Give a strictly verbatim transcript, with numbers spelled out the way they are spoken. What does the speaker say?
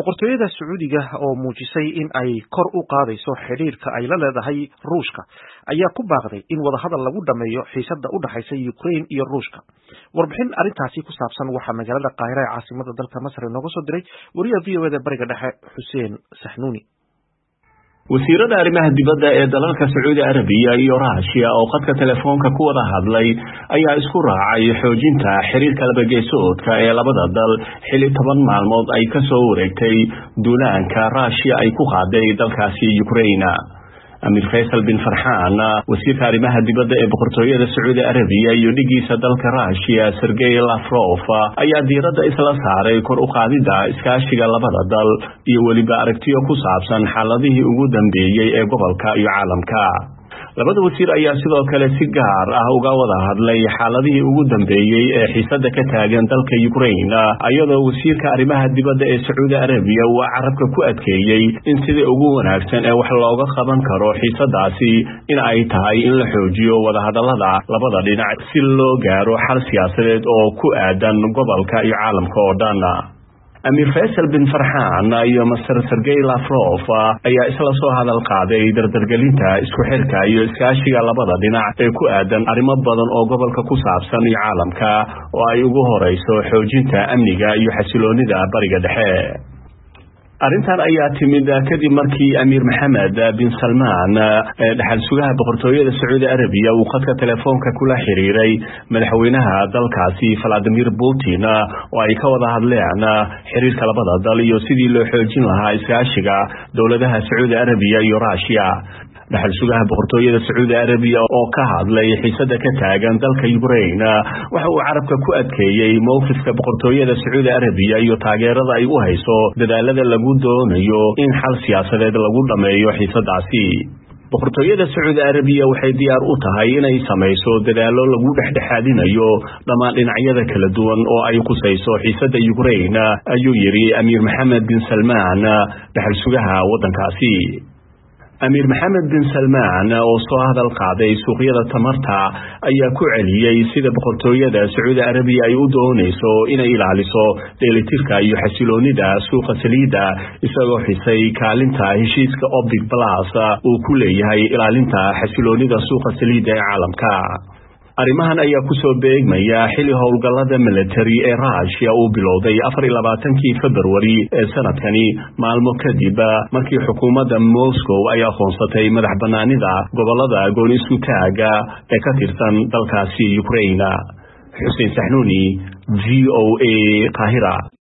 boqortooyada Sacuudiga oo muujisay in ay kor u qaadayso xiriirka ay la leedahay Ruushka ayaa ku baaqday in wada hadal lagu dhameeyo xiisadda u dhaxaysa Ukraine iyo Ruushka. Warbixin arintaasi ku saabsan waxa magaalada Qaahira ee caasimada dalka Masar nooga soo diray wariyaha V O A da Bariga Dhexe Xuseen Saxnuuni. wasiirada arrimaha dibadda ee dalalka Sacuudi Arabiya iyo Ruushka oo qadka telefoonka ku wada hadlay ayaa isku raacay xoojinta xiriirka labageesoodka ee labada dal xilli toban maalmood ay ka soo wareegtay duulaanka Ruushka ay ku qaaday dalkaasi Ukraine. Amir Faisal bin Farhan wasiirka arrimaha dibadda ee boqortooyada Sacuudi Arabiya iyo dhigiisa dalka Ruushka Sergey Lavrov ayaa diiradda isla saaray kor u qaadida iskaashiga labada dal iyo weliba aragtiyo ku saabsan xaaladihii ugu dambeeyay ee gobolka iyo caalamka. labada wasiir ayaa sidoo kale si gaar ah uga wada hadlay xaaladihii ugu dambeeyay ee xiisadda ka taagan dalka Ukraine ayadoo wasiirka arrimaha dibadda ee Sacuudi Arabiya uu carabka ku adkeeyay in sidii ugu wanaagsan ee wax looga qaban karo xiisaddaasi in ay tahay in la xoojiyo wada hadallada labada dhinac si loo gaaro xal siyaasadeed oo ku aadan gobolka iyo caalamka oo dhan. Amir Faisal bin Farhan iyo Master Sergey Lavrov ayaa isla soo hadal qaaday dardargelinta isku xirka iyo iskaashiga labada dhinac ee ku aadan arrimo badan oo gobolka ku saabsan iyo caalamka oo ay ugu horeyso xoojinta amniga iyo xasiloonida Bariga Dhexe. arrintan ayaa timid kadib markii Amir Mohammed bin Salman ee dhaxal sugaha boqortooyada Sacuudi Arabiya uu qadka telefoonka kula xiriiray madaxweynaha dalkaasi Vladimir Putin oo ay ka wada hadleen xiriirka labada dal iyo sidii loo xoojin lahaa iskaashiga dowladaha Sacuudi Arabiya iyo Ruushka. dhaxal sugaha boqortooyada Sacuudi Arabiya oo ka hadlay xiisadda ka taagan dalka Ukraine waxa uu carabka ku adkeeyay mowqifka boqortooyada Sacuudi Arabiya iyo taageerada ay u hayso dadaalada lagu doonayo in xal siyaasadeed lagu dhameeyo xiisaddaasi. boqortooyada Sacuudi Arabiya waxay diyaar u tahay inay samayso dadaalo lagu dhexdhexaadinayo dhammaan dhinacyada kala duwan oo ay qusayso xiisadda Ukraine ayuu yiri Amir Mohammed bin Salman dhaxal sugaha wadankaasi. Amir Mohammed bin Salman oo soo hadal qaaday suuqyada tamarta ayaa ku celiyay sida boqortooyada Sacuudi Arabiya ay u doonayso inay ilaaliso dheelitirka iyo xasiloonida suuqa saliidda isagoo xisay kaalinta heshiiska OPEC Plus uu ku leeyahay ilaalinta xasiloonida suuqa saliidda ee caalamka. arrimahan ayaa ku soo beegmaya xilli howlgallada military ee Ruushka uu bilowday afar iyo labaatankii February ee sanadkani maalmo kadib markii xukuumadda Moscow ay aqoonsatay madax bannaanida gobolada gooni isku taaga ee ka tirsan dalkaasi Ukraine. Xuseen Saxnuuni, V O A, Qaahira.